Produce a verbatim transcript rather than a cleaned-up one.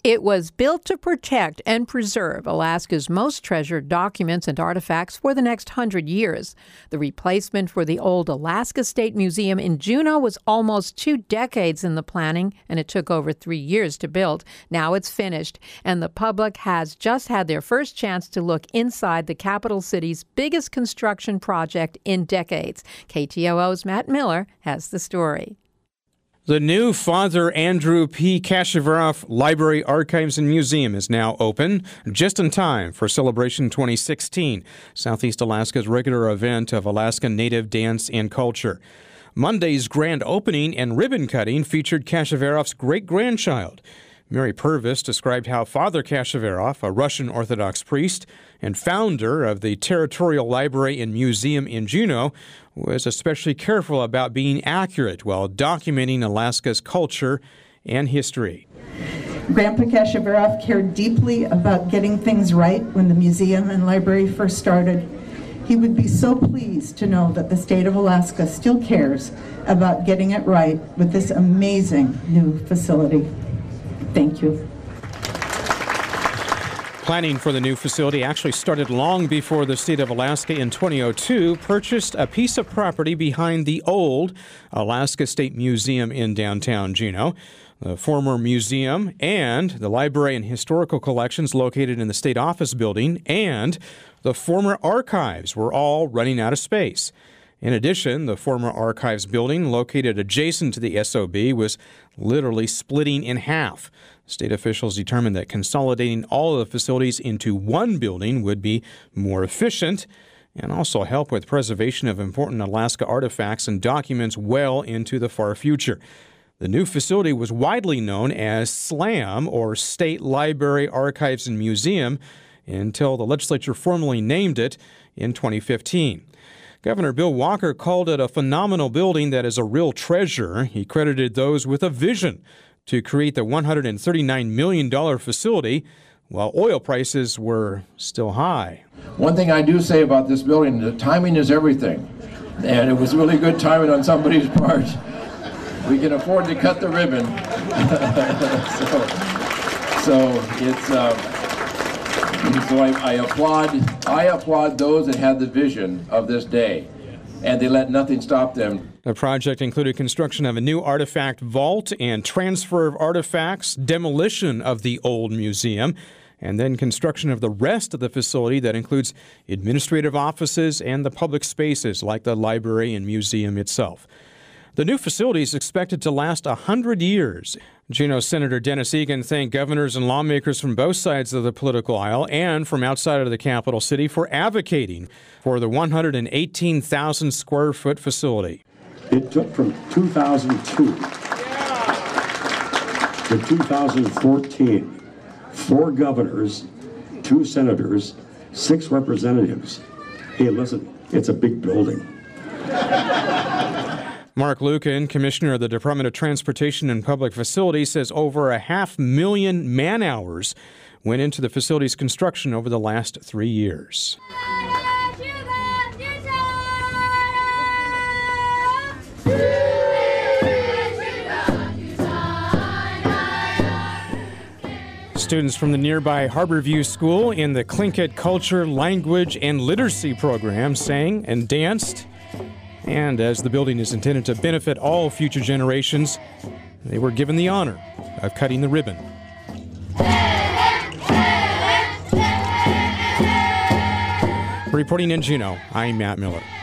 It was built to protect and preserve Alaska's most treasured documents and artifacts for the next hundred years. The replacement for the old Alaska State Museum in Juneau was almost two decades in the planning, and it took over three years to build. Now it's finished, and the public has just had their first chance to look inside the capital city's biggest construction project in decades. K T O O's Matt Miller has the story. The new Father Andrew P. Kashavarov Library, Archives, and Museum is now open, just in time for Celebration twenty sixteen, Southeast Alaska's regular event of Alaskan Native dance and culture. Monday's grand opening and ribbon cutting featured Kashavarov's great-grandchild. Mary Purvis described how Father Kashavarov, a Russian Orthodox priest and founder of the Territorial Library and Museum in Juneau, was especially careful about being accurate while documenting Alaska's culture and history. Grandpa Kashavarov cared deeply about getting things right when the museum and library first started. He would be so pleased to know that the state of Alaska still cares about getting it right with this amazing new facility. Thank you. Planning for the new facility actually started long before the state of Alaska in twenty oh two purchased a piece of property behind the old Alaska State Museum in downtown Juneau. The former museum and the library and historical collections located in the state office building and the former archives were all running out of space. In addition, the former archives building located adjacent to the S O B was literally splitting in half. State officials determined that consolidating all of the facilities into one building would be more efficient and also help with preservation of important Alaska artifacts and documents well into the far future. The new facility was widely known as SLAM, or State Library, Archives, and Museum, until the legislature formally named it in twenty fifteen. Governor Bill Walker called it a phenomenal building that is a real treasure. He credited those with a vision to create the one hundred thirty-nine million dollars facility while oil prices were still high. One thing I do say about this building, the timing is everything. And it was really good timing on somebody's part. We can afford to cut the ribbon. so, so it's... Uh, So I, I applaud, I applaud those that had the vision of this day, and they let nothing stop them. The project included construction of a new artifact vault and transfer of artifacts, demolition of the old museum, and then construction of the rest of the facility that includes administrative offices and the public spaces like the library and museum itself. The new facility is expected to last one hundred years. Juneau Senator Dennis Egan thanked governors and lawmakers from both sides of the political aisle and from outside of the capital city for advocating for the one hundred eighteen thousand square foot facility. It took from two thousand two to two thousand fourteen, four governors, two senators, six representatives. Hey, listen, it's a big building. Mark Lucan, Commissioner of the Department of Transportation and Public Facilities, says over a half million man-hours went into the facility's construction over the last three years. Students from the nearby Harborview School in the Tlingit Culture, Language, and Literacy program sang and danced. And as the building is intended to benefit all future generations, they were given the honor of cutting the ribbon. Reporting in Juneau, I'm Matt Miller.